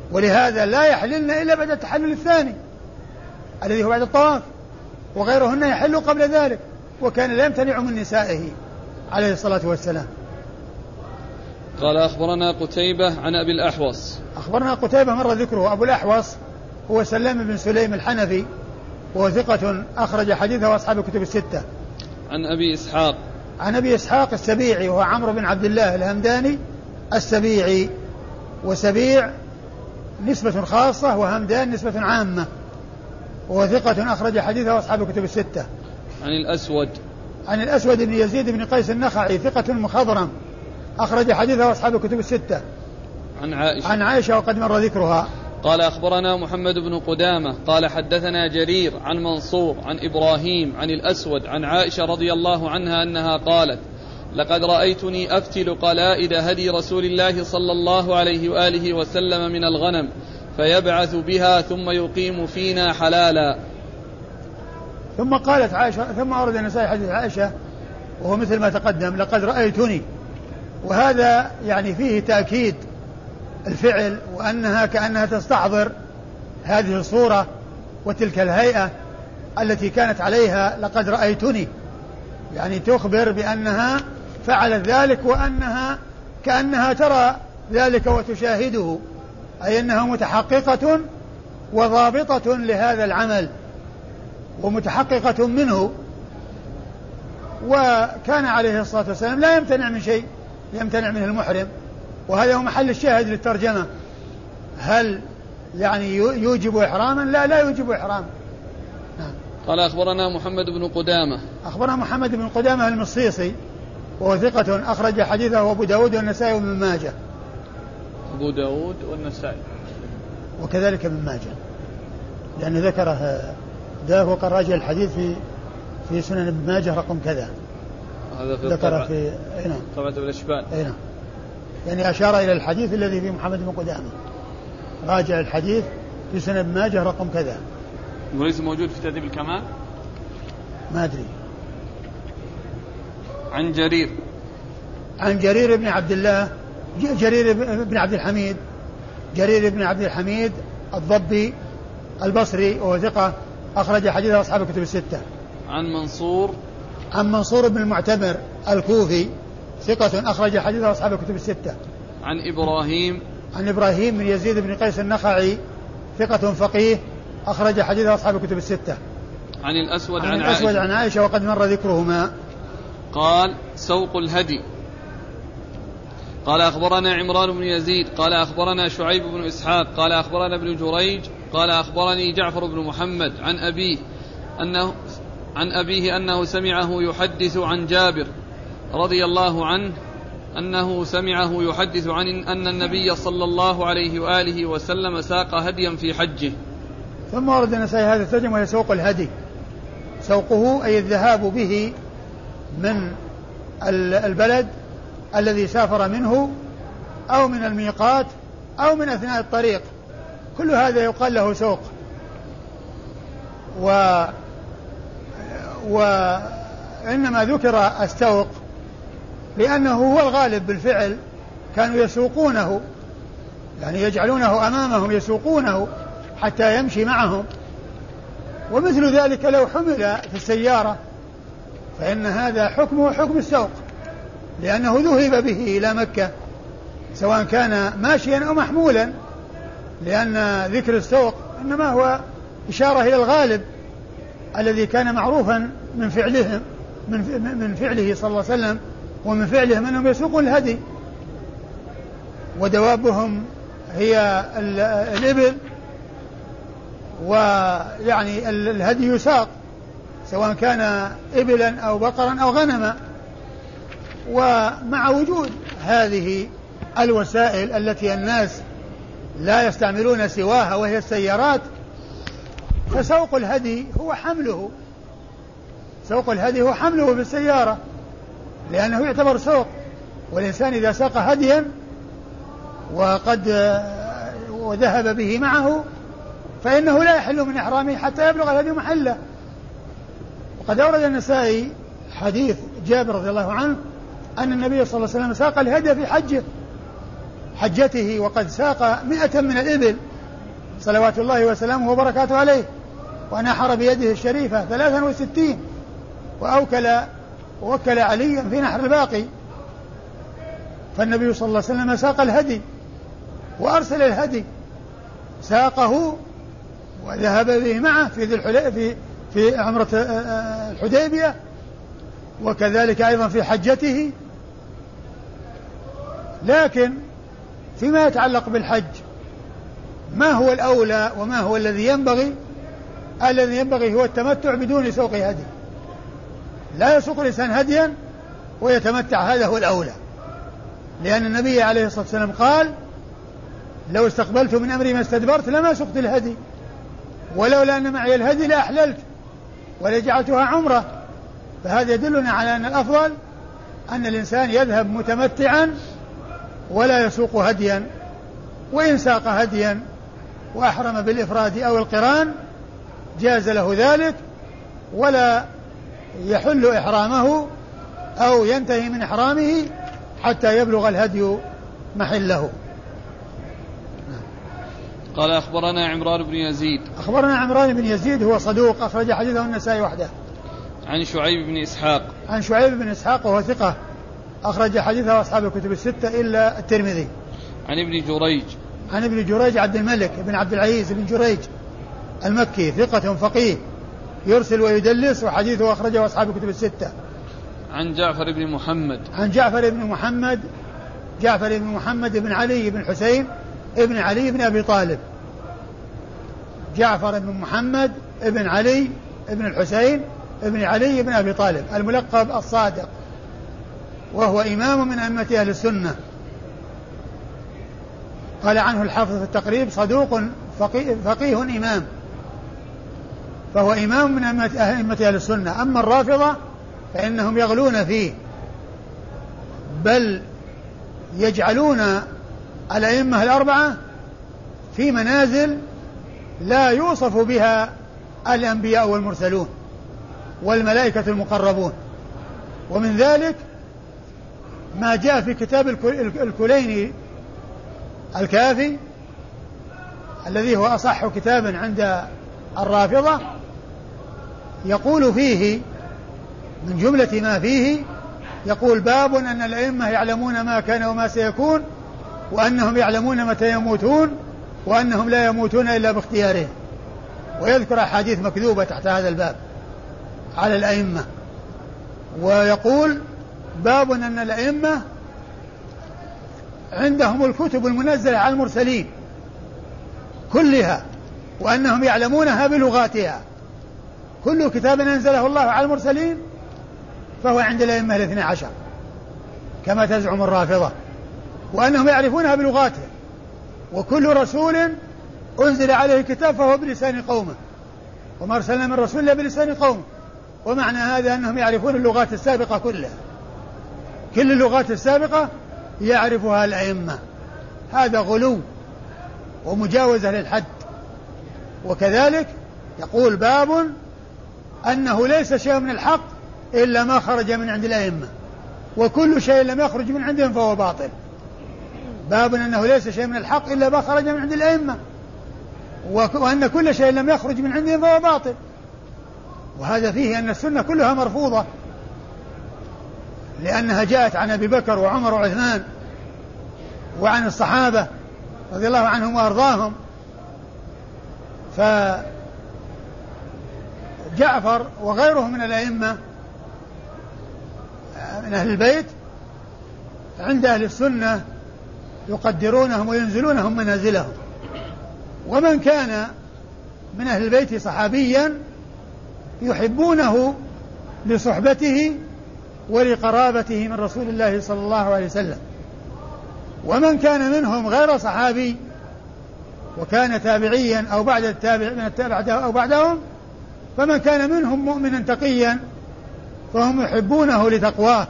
ولهذا لا يحللن إلا بعد التحلل الثاني الذي هو بعد الطواف، وغيرهن يحل قبل ذلك، وكان لا يمتنع من نسائه عليه الصلاة والسلام. قال أخبرنا قتيبة عن أبي الأحوص. أخبرنا قتيبة مر ذكره. أبو الأحوص هو سلام بن سليم الحنفي، وهو ثقة أخرج حديثه أصحاب الكتب الستة. عن أبي إسحاق. عن أبي إسحاق السبيعي، وهو عمرو بن عبد الله الهمداني السبيعي، وسبيع نسبة خاصة وهمدان نسبة عامة، وهو ثقة أخرج حديثه أصحاب الكتب الستة. عن الأسود. عن الأسود بن يزيد بن قيس النخعي ثقة مخضرم أخرج حديثه أصحاب الكتب الستة. عن عائشة. عن عائشة وقد مر ذكرها. قال أخبرنا محمد بن قدامة قال حدثنا جرير عن منصور عن إبراهيم عن الأسود عن عائشة رضي الله عنها أنها قالت: لقد رأيتني أفتل قلائد هدي رسول الله صلى الله عليه وآله وسلم من الغنم فيبعث بها ثم يقيم فينا حلالا. ثم قالت عائشة، ثم أورد النسائي حديث عائشة وهو مثل ما تقدم: لقد رأيتني، وهذا يعني فيه تأكيد الفعل، وأنها كأنها تستحضر هذه الصورة وتلك الهيئة التي كانت عليها لقد رأيتني، يعني تخبر بأنها فعلت ذلك، وأنها كأنها ترى ذلك وتشاهده، أي أنها متحققة وضابطة لهذا العمل ومتحققة منه. وكان عليه الصلاة والسلام لا يمتنع من شيء يمتنع منه المحرم، وهذا هو محل الشاهد للترجمة. هل يعني يوجب إحراما؟ لا يوجب إحراما. قال أخبرنا محمد بن قدامة. أخبرنا محمد بن قدامة المصيصي، وهو ثقة أخرج حديثه أبو داود والنسائي وابن ماجه. أبو داود والنسائي وكذلك ابن ماجه، لأن ذكره ده وقال راجع الحديث في سنن ابن ماجه رقم كذا، هذا في ذكر في طبعة الأشبال. يعني أشار إلى الحديث الذي في محمد بن قدامة، راجع الحديث في سنن ابن ماجه رقم كذا. وليس موجود في تهذيب الكمال؟ ما أدري. عن جرير. عن جرير بن عبد الله، جرير بن عبد الحميد، جرير بن عبد الحميد الضبي البصري، وهو ثقة أخرج حديثه أصحاب الكتب الستة. عن منصور. عن منصور بن المعتمر الكوفي، ثقة أخرج حديثه أصحاب الكتب الستة. عن إبراهيم. عن إبراهيم بن يزيد بن قيس النخعي، ثقة فقيه أخرج حديثه أصحاب الكتب الستة. عن الأسود. عن الأسود عن عائشة وقد مر ذكرهما. قال: سوق الهدي. قال أخبرنا عمران بن يزيد قال أخبرنا شعيب بن إسحاق قال أخبرنا ابن جريج قال أخبرني جعفر بن محمد عن أبيه أنه سمعه يحدث عن جابر رضي الله عنه أنه سمعه يحدث عن أن النبي صلى الله عليه وآله وسلم ساق هديا في حجه. ثم ورد النسائي هذا الترجمة وهي سوق الهدي. سوقه أي الذهاب به من البلد الذي سافر منه أو من الميقات أو من أثناء الطريق، كل هذا يقال له سوق. وإنما ذكر السوق لأنه هو الغالب بالفعل، كانوا يسوقونه، يعني يجعلونه أمامهم يسوقونه حتى يمشي معهم. ومثل ذلك لو حمل في السيارة فإن هذا حكمه حكم السوق، لأنه ذهب به إلى مكة سواء كان ماشيا أو محمولا، لأن ذكر السوق إنما هو إشارة إلى الغالب الذي كان معروفا من فعلهم من فعله صلى الله عليه وسلم ومن فعلهم أنهم يسوقون الهدي، ودوابهم هي الإبل، ويعني الهدي يساق سواء كان إبلا أو بقرا أو غنما. ومع وجود هذه الوسائل التي الناس لا يستعملون سواها وهي السيارات، فسوق الهدي هو حمله، سوق الهدي هو حمله بالسيارة، لأنه يعتبر سوق. والإنسان إذا ساق هديا وذهب به معه فإنه لا يحل من إحرامه حتى يبلغ الهدي محله. وقد أورد النسائي حديث جابر رضي الله عنه أن النبي صلى الله عليه وسلم ساق الهدي في حجه حجته وقد ساق 100 من الإبل صلوات الله وسلامه وبركاته عليه، ونحر بيده الشريفة 63، ووكل عليا في نحر الباقي. فالنبي صلى الله عليه وسلم ساق الهدي وأرسل الهدي، ساقه وذهب به معه في عمرة الحديبية، وكذلك أيضا في حجته. لكن فيما يتعلق بالحج ما هو الأولى وما هو الذي ينبغي؟ الذي ينبغي هو التمتع بدون سوق هدي، لا يسوق الإنسان هديا ويتمتع، هذا هو الأولى، لأن النبي عليه الصلاة والسلام قال: لو استقبلت من أمري ما استدبرت لما سقت الهدي، ولولا أن معي الهدي لأحللت ولجعلتها عمرة. فهذا يدلنا على أن الأفضل أن الإنسان يذهب متمتعا ولا يسوق هديا، وإن ساق هديا وأحرم بالإفراد أو القران جاز له ذلك، ولا يحل إحرامه أو ينتهي من إحرامه حتى يبلغ الهدي محله. قال أخبرنا عمران بن يزيد. أخبرنا عمران بن يزيد هو صدوق أخرج حديثه النسائي وحده. عن شعيب بن إسحاق. عن شعيب بن إسحاق وهو ثقة أخرج حديثه أصحاب الكتب الستة إلا الترمذي. عن ابن جريج. عن ابن جريج عبد الملك بن عبد العزيز بن جريج المكي ثقة فقيه يرسل ويدلس، وحديثه أخرجه أصحاب الكتب الستة. عن جعفر بن محمد. عن جعفر بن محمد بن علي بن حسين ابن علي بن أبي طالب. جعفر بن محمد ابن علي ابن الحسين ابن علي بن أبي طالب الملقب الصادق، وهو إمام من أئمة أهل السنة. قال عنه الحافظ في التقريب: صدوق فقيه إمام، فهو إمام من أئمة أهل السنة. أما الرافضة فإنهم يغلون فيه، بل يجعلون الأئمة الأربعة في منازل لا يوصف بها الأنبياء والمرسلون والملائكة المقربون. ومن ذلك ما جاء في كتاب الكليني الكافي الذي هو أصح كتاب عند الرافضة، يقول فيه من جملة ما فيه، يقول: باب أن الأئمة يعلمون ما كان وما سيكون، وأنهم يعلمون متى يموتون، وأنهم لا يموتون إلا باختيارهم. ويذكر أحاديث مكذوبة تحت هذا الباب على الأئمة. ويقول: باب أن الأئمة عندهم الكتب المنزلة على المرسلين كلها، وأنهم يعلمونها بلغاتها. كل كتاب أنزله الله على المرسلين فهو عند الأئمة 12 كما تزعم الرافضة، وأنهم يعرفونها بلغاتها. وكل رسول أنزل عليه كتاب فهو بلسان قومه، وما أرسلنا من رسول إلا بلسان قومه. ومعنى هذا أنهم يعرفون اللغات السابقة كلها، كل اللغات السابقة يعرفها الأئمة. هذا غلو ومجاوزة للحد. وكذلك يقول: باب أنه ليس شيء من الحق إلا ما خرج من عند الأئمة، وكل شيء لم يخرج من عندهم فهو باطل. باب أنه ليس شيء من الحق إلا ما خرج من عند الأئمة، وأن كل شيء لم يخرج من عندهم فهو باطل. وهذا فيه أن السنة كلها مرفوضة، لأنها جاءت عن أبي بكر وعمر وعثمان وعن الصحابة رضي الله عنهم وأرضاهم. فجعفر وغيره من الأئمة من أهل البيت عند أهل السنة يقدرونهم وينزلونهم منازلهم. ومن كان من أهل البيت صحابيا يحبونه لصحبته ولقرابته من رسول الله صلى الله عليه وسلم. ومن كان منهم غير صحابي وكان تابعيا أو بعد التابع من التابع أو بعدهم، فمن كان منهم مؤمنا تقيا فهم يحبونه لتقواه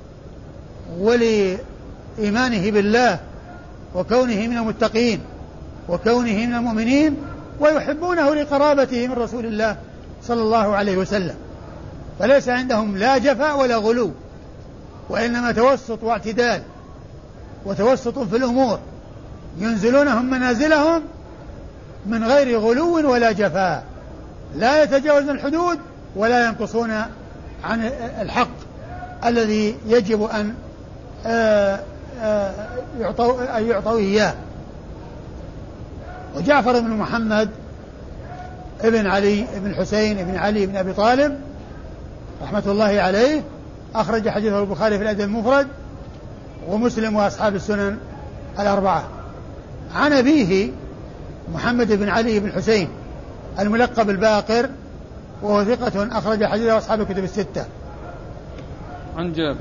ولإيمانه بالله وكونه من المتقين وكونه من المؤمنين، ويحبونه لقرابته من رسول الله صلى الله عليه وسلم. فليس عندهم لا جفاء ولا غلو، وإنما توسط واعتدال وتوسط في الأمور، ينزلونهم منازلهم من غير غلو ولا جفاء، لا يتجاوزون الحدود ولا ينقصون عن الحق الذي يجب أن يعطوا إياه. وجعفر بن محمد ابن علي بن الحسين بن علي بن أبي طالب رحمة الله عليه أخرج حديثه البخاري في الأدب المفرد ومسلم وأصحاب السنن الأربعة. عن أبيه محمد بن علي بن الحسين الملقب الباقر وهو ثقة أخرج حديثه أصحاب الكتب الستة. عن جابر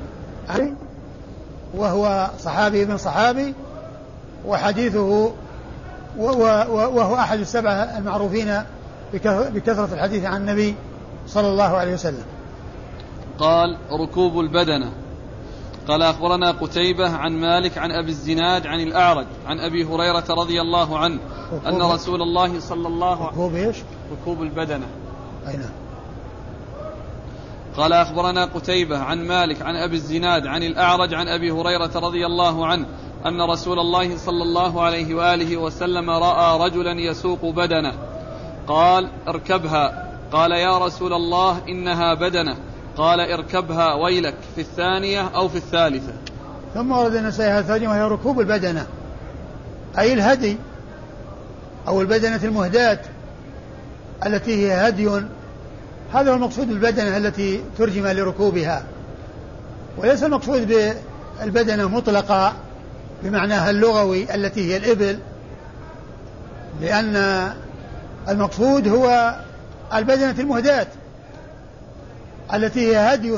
وهو صحابي ابن صحابي وحديثه وهو أحد السبعة المعروفين بكثرة الحديث عن النبي صلى الله عليه وسلم. قال ركوب البدنة. قال أخبرنا قتيبة عن مالك عن أبي الزناد عن الأعرج عن أبي هريرة رضي الله عنه أن رسول الله صلى الله عليه وسلم ركوب البدنة. أين؟ قال أخبرنا قتيبة عن مالك عن أبي الزناد عن الأعرج عن أبي هريرة رضي الله عنه أن رسول الله صلى الله عليه وآله وسلم رأى رجلا يسوق بدنة قال اركبها. قال يا رسول الله إنها بدنة. قال اركبها ويلك في الثانية أو في الثالثة. ثم ورد النسائي الثانية وهي ركوب البدنة أي الهدي أو البدنة المهداة التي هي هدي. هذا هو المقصود بالبدنة التي ترجم لركوبها، وليس المقصود بالبدنة مطلقة بمعناها اللغوي التي هي الإبل، لأن المقصود هو البدنة المهداة التي هي هدي،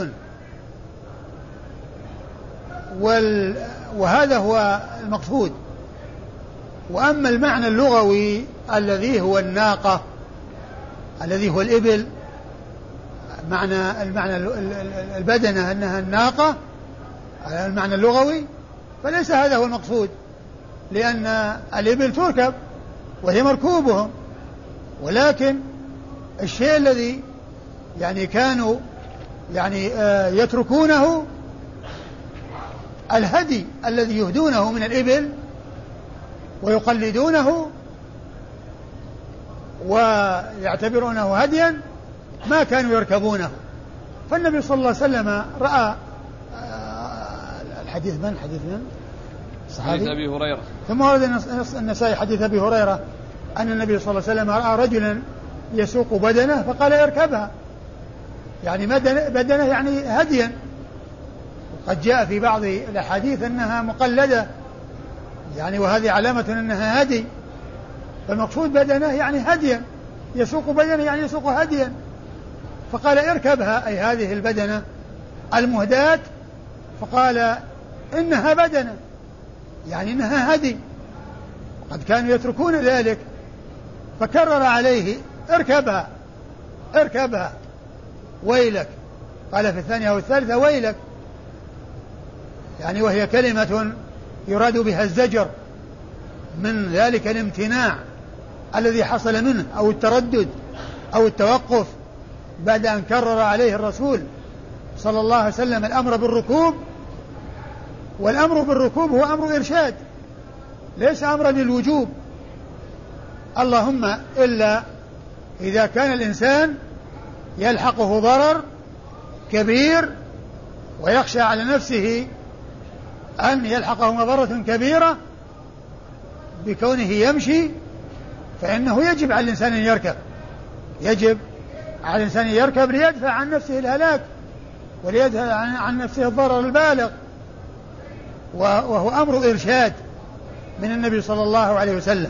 وهذا هو المقصود. وأما المعنى اللغوي الذي هو الناقة الذي هو الإبل، المعنى البدنة أنها الناقة على المعنى اللغوي، فليس هذا هو المقصود، لأن الإبل تركب وهي مركوبهم، ولكن الشيء الذي يعني كانوا يعني يتركونه الهدي الذي يهدونه من الإبل ويقلدونه ويعتبرونه هديا ما كانوا يركبونه. فالنبي صلى الله عليه وسلم رأى الحديث من حديث أبي هريرة. ثم ورد النسائي حديث أبي هريرة أن النبي صلى الله عليه وسلم رأى رجلا يسوق بدنه فقال اركبها، يعني بدنه يعني هديا. وقد جاء في بعض الأحاديث أنها مقلدة، يعني وهذه علامة أنها هدي، فالمقصود بدنه يعني هديا، يسوق بدنه يعني يسوق هديا. فقال اركبها أي هذه البدنة المهداة، فقال إنها بدنة يعني إنها هدي، وقد كانوا يتركون ذلك، فكرر عليه اركبها ويلك. قال في الثانية والثالثة ويلك، يعني وهي كلمة يراد بها الزجر من ذلك الامتناع الذي حصل منه أو التردد أو التوقف بعد أن كرر عليه الرسول صلى الله عليه وسلم الأمر بالركوب. والأمر بالركوب هو أمر إرشاد ليس أمرا للوجوب، اللهم إلا إذا كان الإنسان يلحقه ضرر كبير ويخشى على نفسه أن يلحقه مضرة كبيرة بكونه يمشي، فإنه يجب على الإنسان أن يركب، ليدفع عن نفسه الهلاك وليدفع عن نفسه الضرر البالغ، وهو أمر إرشاد من النبي صلى الله عليه وسلم.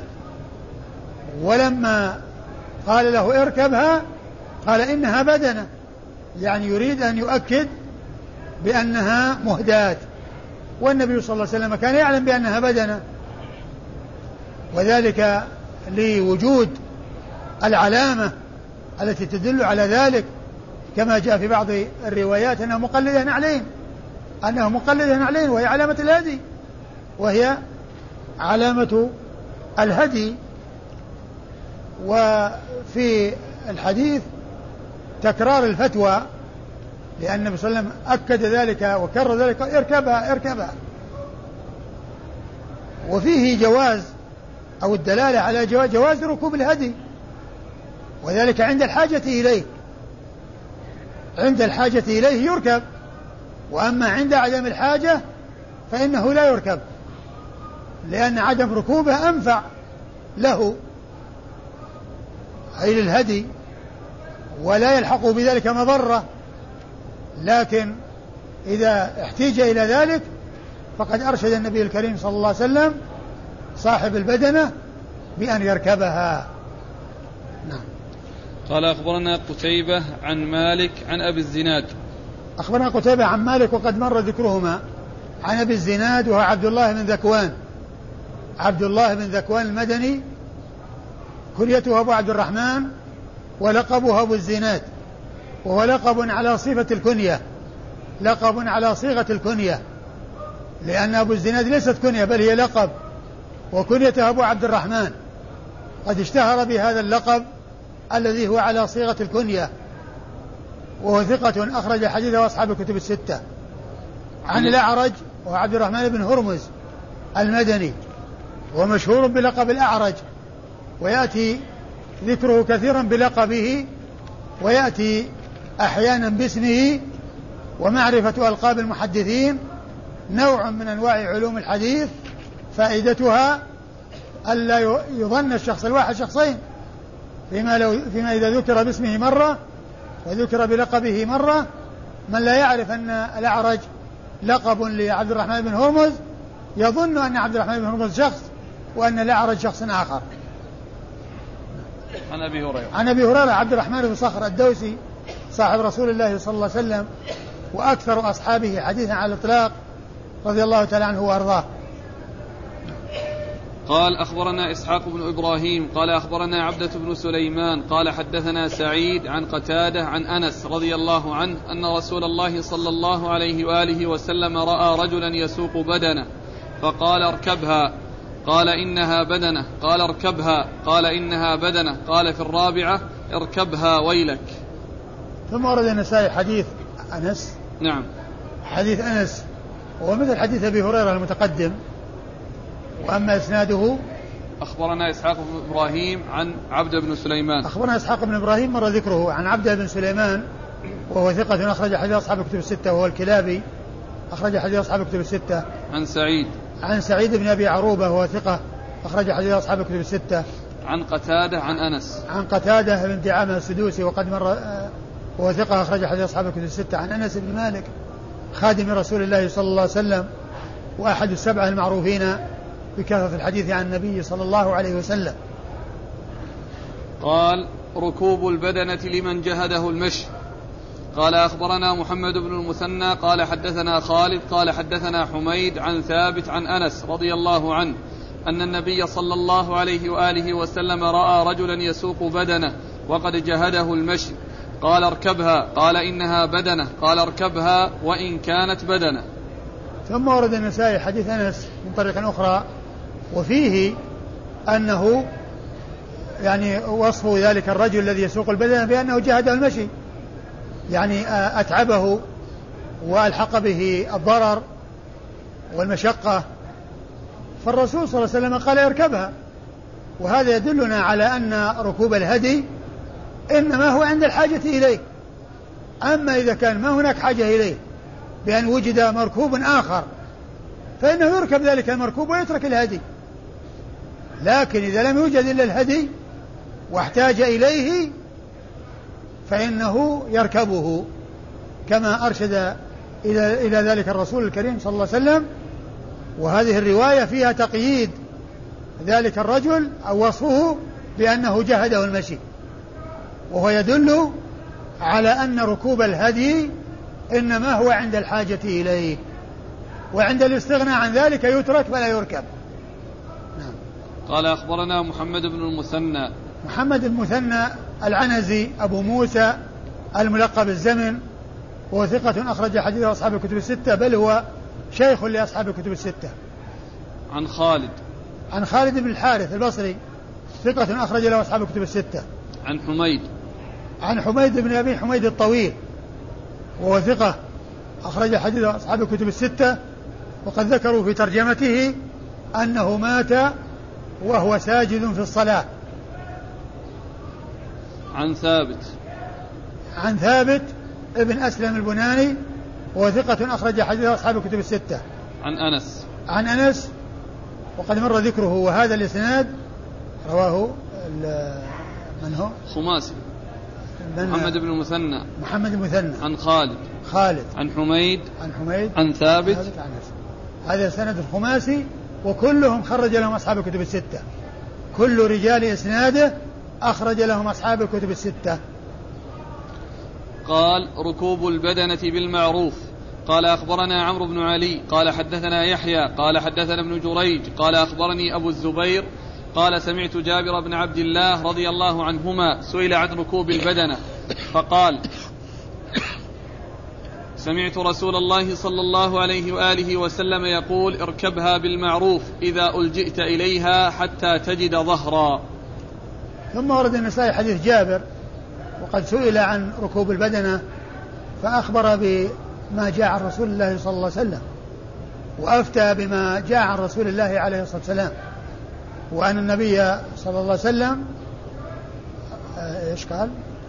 ولما قال له اركبها قال إنها بدنة، يعني يريد أن يؤكد بأنها مهداة، والنبي صلى الله عليه وسلم كان يعلم بأنها بدنة، وذلك لوجود العلامة التي تدل على ذلك، كما جاء في بعض الروايات أنه مقلده نعلين وهي علامة الهدي، وهي علامة الهدي. وفي الحديث تكرار الفتوى، لأن النبي صلى الله عليه وسلم أكد ذلك وكرر ذلك اركبها. وفيه جواز أو الدلالة على جواز ركوب الهدي، وذلك عند الحاجة إليه. عند الحاجة إليه يركب، وأما عند عدم الحاجة فإنه لا يركب، لأن عدم ركوبه أنفع له أي للهدي، ولا يلحق بذلك مضرة. لكن إذا احتيج إلى ذلك فقد أرشد النبي الكريم صلى الله عليه وسلم صاحب البدنة بأن يركبها. نعم. قال أخبرنا قتيبة عن مالك عن أبي الزناد. أخبرنا قتيبة عن مالك وقد مر ذكرهما، عن أبي الزناد وهو عبد الله بن ذكوان، عبد الله بن ذكوان المدني، كنيته أبو عبد الرحمن ولقبه أبو الزناد، وهو لقب على صفة الكنية، لقب على صيغة الكنية، لأن أبو الزناد ليست كنية بل هي لقب، وكنيته أبو عبد الرحمن، قد اشتهر بهذا اللقب الذي هو على صيغة الكنية، وهو ثقة أخرج حديثه أصحاب الكتب الستة. عن الأعرج وهو عبد الرحمن بن هرمز المدني، ومشهور بلقب الأعرج، ويأتي ذكره كثيرا بلقبه، ويأتي أحيانا باسمه. ومعرفة ألقاب المحدثين نوع من أنواع علوم الحديث، فائدتها ألا يظن الشخص الواحد شخصين، فيما إذا ذكر باسمه مرة وذكر بلقبه مرة، من لا يعرف أن الأعرج لقب لعبد الرحمن بن هرمز يظن أن عبد الرحمن بن هرمز شخص وأن الأعرج شخص آخر. عن أبي هريرة. عن أبي هريرة عبد الرحمن بن صخر الدوسي صاحب رسول الله صلى الله عليه وسلم، وأكثر أصحابه حديثا على الإطلاق، رضي الله تعالى عنه وأرضاه. قال أخبرنا إسحاق بن إبراهيم قال أخبرنا عبدة بن سليمان قال حدثنا سعيد عن قتادة عن أنس رضي الله عنه أن رسول الله صلى الله عليه وآله وسلم رأى رجلا يسوق بدنه فقال اركبها، قال إنها بدنة، قال اركبها، قال إنها بدنة، قال في الرابعة اركبها ويلك. ثم ورد النسائي حديث أنس. نعم. حديث أنس وهو مثل حديث أبي هريرة المتقدم، وأما إسناده أخبرنا إسحاق بن إبراهيم عن عبد بن سليمان. أخبرنا إسحاق بن إبراهيم مر ذكره عن عبد بن سليمان وهو ثقة أخرج حديث أصحاب الكتب الستة، وهو الكلابي أخرج حديث أصحاب الكتب الستة. عن سعيد بن أبي عروبة وهو ثقة أخرج حديث أصحاب الكتب الستة. عن قتادة عن أنس. عن قتادة بن دعامة السدوسي وقد مر وهو ثقة أخرج حديث أصحاب الكتب الستة. عن أنس بن مالك خادم رسول الله صلى الله عليه وسلم وأحد السبعة المعروفين بكثرة الحديث عن النبي صلى الله عليه وسلم. قال ركوب البدنة لمن جهده المشي. قال أخبرنا محمد بن المثنى قال حدثنا خالد قال حدثنا حميد عن ثابت عن أنس رضي الله عنه أن النبي صلى الله عليه وآله وسلم رأى رجلا يسوق بدنه وقد جهده المشي، قال اركبها، قال إنها بدنة، قال اركبها وإن كانت بدنة. ثم ورد النسائي حديث أنس من طريق أخرى، وفيه أنه يعني وصف ذلك الرجل الذي يسوق البدنة بأنه جهده المشي، يعني أتعبه وألحق به الضرر والمشقة، فالرسول صلى الله عليه وسلم قال يركبها. وهذا يدلنا على أن ركوب الهدي إنما هو عند الحاجة إليه، أما إذا كان ما هناك حاجة إليه بأن وجد مركوب آخر فإنه يركب ذلك المركوب ويترك الهدي. لكن إذا لم يوجد إلا الهدي واحتاج إليه فإنه يركبه، كما أرشد إلى ذلك الرسول الكريم صلى الله عليه وسلم. وهذه الرواية فيها تقييد ذلك الرجل أو وصفه بأنه جهده المشي، وهو يدل على أن ركوب الهدي إنما هو عند الحاجة إليه، وعند الاستغناء عن ذلك يترك ولا يركب. نعم. قال أخبرنا محمد بن المثنى. محمد المثنى العنزي أبو موسى الملقب الزمن، وهو ثقة أخرج حديث أصحاب الكتب الستة، بل هو شيخ لأصحاب الكتب الستة. عن خالد بن الحارث البصري ثقة أخرج له أصحاب الكتب الستة. عن حميد بن أبي حميد الطويل وهو ثقة أخرج حديث أصحاب الكتب الستة، وقد ذكروا في ترجمته أنه مات وهو ساجد في الصلاة. عن ثابت ابن أسلم البناني وهو ثقة أخرج حديث أصحاب الكتب الستة. عن أنس وقد مر ذكره. وهذا الإسناد رواه من هو؟ خماسي محمد بن المثنى عن خالد عن حميد عن ثابت. هذا سند الخماسي وكلهم خرج لهم أصحاب الكتب الستة. كل رجال إسناده أخرج لهم أصحاب الكتب الستة. قال ركوب البدنة بالمعروف. قال أخبرنا عمرو بن علي قال حدثنا يحيى قال حدثنا ابن جريج قال أخبرني أبو الزبير قال سمعت جابر بن عبد الله رضي الله عنهما سئل عن ركوب البدنة فقال سمعت رسول الله صلى الله عليه وآله وسلم يقول اركبها بالمعروف إذا ألجئت إليها حتى تجد ظهرا. ثم ورد النسائي حديث جابر وقد سئل عن ركوب البدنة فأخبر بما جاء عن رسول الله صلى الله عليه وسلم وأفتى بما جاء عن رسول الله عليه الصلاة والسلام وأن النبي صلى الله عليه وسلم إيش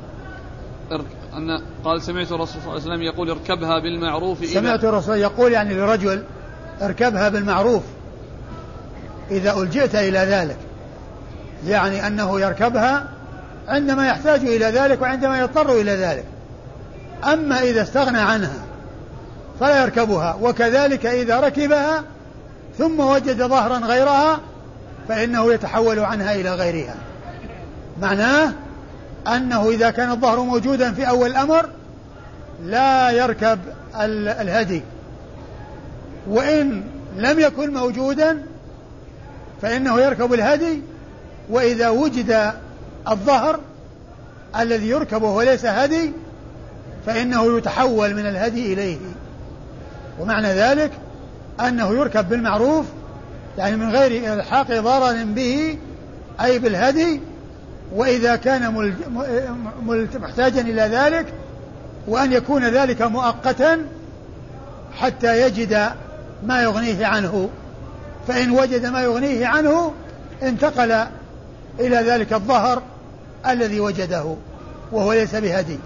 قال سمعت الرسول صلى الله عليه وسلم يقول اركبها بالمعروف. سمعت الرسول يقول يعني لرجل اركبها بالمعروف إذا ألجئت إلى ذلك، يعني أنه يركبها عندما يحتاج إلى ذلك وعندما يضطر إلى ذلك. أما إذا استغنى عنها فلا يركبها، وكذلك إذا ركبها ثم وجد ظهرا غيرها فإنه يتحول عنها إلى غيرها. معناه أنه إذا كان الظهر موجودا في أول الأمر لا يركب الهدي، وإن لم يكن موجودا فإنه يركب الهدي، وإذا وجد الظهر الذي يركبه وليس هدي فإنه يتحول من الهدي إليه. ومعنى ذلك أنه يركب بالمعروف يعني من غير إلحاق ضرر به أي بالهدي، وإذا كان محتاجا إلى ذلك وأن يكون ذلك مؤقتا حتى يجد ما يغنيه عنه، فإن وجد ما يغنيه عنه انتقل إلى ذلك الظهر الذي وجده وهو ليس بهدي.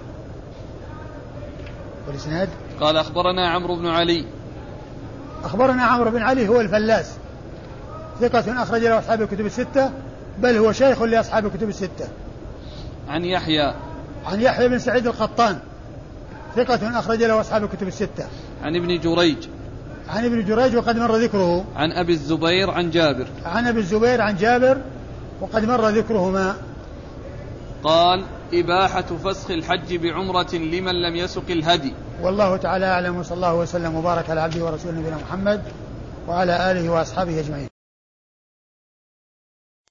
والإسناد قال أخبرنا عمرو بن علي. أخبرنا عمرو بن علي هو الفلاس ثقة أخرج له أصحاب الكتب الستة، بل هو شيخ لأصحاب الكتب الستة. عن يحيى بن سعيد القطان ثقة أخرج له أصحاب الكتب الستة. عن ابن جريج وقد مر ذكره. عن أبي الزبير عن جابر وقد مر ذكرهما. قال إباحة فسخ الحج بعمرة لمن لم يسق الهدي. والله تعالى أعلم، وصلى الله وسلم وبارك على عبده ورسوله نبينا محمد وعلى آله وأصحابه أجمعين.